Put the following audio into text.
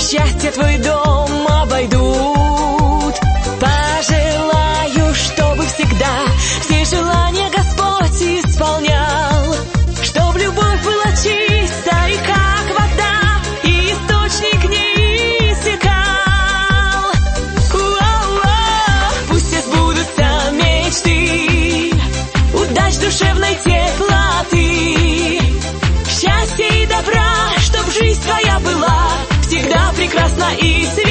счастье твой дом обойдут. Пожелаю, чтобы всегда все желания Господь исполнял, чтоб любовь была чистой, как вода, и источник не иссякал. Пусть все сбудутся мечты, удач душевной теплоты, счастья и добра, чтоб жизнь твоя была всегда прекрасна и светла.